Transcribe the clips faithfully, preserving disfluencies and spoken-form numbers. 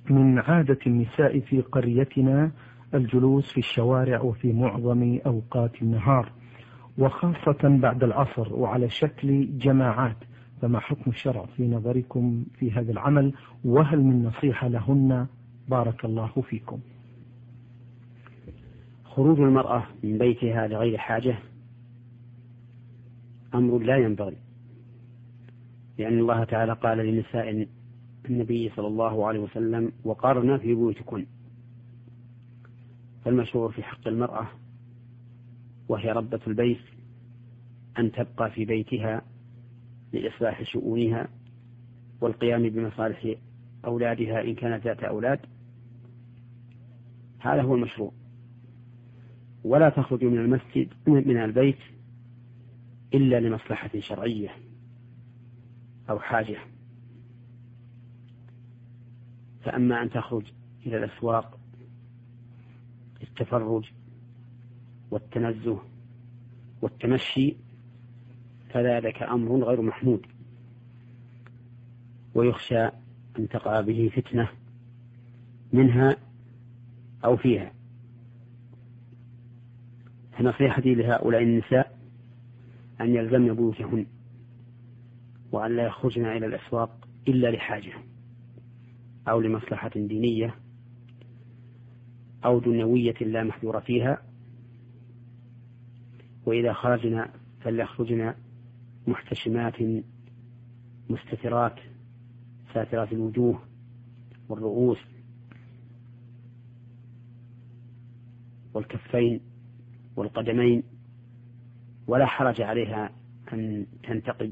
من عادة النساء في قريتنا الجلوس في الشوارع وفي معظم أوقات النهار، وخاصة بعد العصر وعلى شكل جماعات، فما حكم الشرع في نظركم في هذا العمل، وهل من نصيحة لهن؟ بارك الله فيكم. خروج المرأة من بيتها لغير حاجة أمر لا ينبغي، لأن الله تعالى قال لنساء النبي صلى الله عليه وسلم: وقرنا في بيوتكن. فالمشروع في حق المرأة وهي ربة البيت أن تبقى في بيتها لإصلاح شؤونها والقيام بمصالح أولادها إن كانت ذات أولاد، هذا هو المشروع. ولا تخرج من المسجد من البيت إلا لمصلحة شرعية أو حاجة. فأما أن تخرج إلى الأسواق للتفرج والتنزه والتمشي فذلك أمر غير محمود، ويخشى أن تقع به فتنة منها أو فيها. فنصيحتي لهؤلاء النساء أن يلزمن بيوتهن، وأن لا يخرجن إلى الأسواق إلا لحاجة أو لمصلحة دينية أو دنيوية لا محذور فيها. وإذا خرجنا فليخرجن محتشمات مستترات ساترات الوجوه والرؤوس والكفين والقدمين، ولا حرج عليها أن تنتقب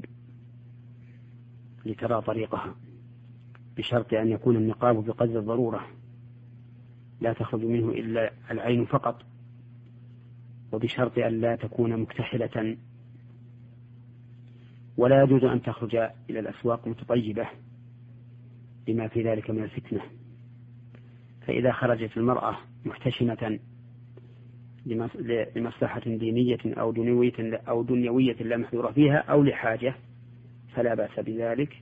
لترى طريقها، بشرط أن يكون النقاب بقدر الضرورة لا تخرج منه إلا العين فقط، وبشرط أن لا تكون مكتحلة، ولا يجوز أن تخرج إلى الأسواق متطيبة لما في ذلك من الفتنة. فإذا خرجت المرأة محتشمة لمصلحة دينية أو دنيوية أو دنيوية لا محذور فيها أو لحاجة فلا بأس بذلك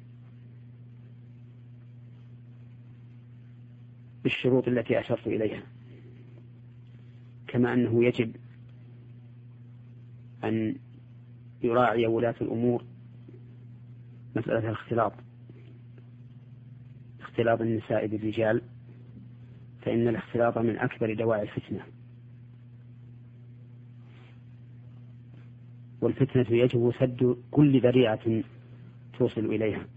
بالشروط التي أشرت إليها. كما أنه يجب أن يراعي ولاة الأمور مسألة الاختلاط، اختلاط النساء بالرجال، فإن الاختلاط من أكبر دواعي الفتنة، والفتنة يجب سد كل ذريعة توصل إليها.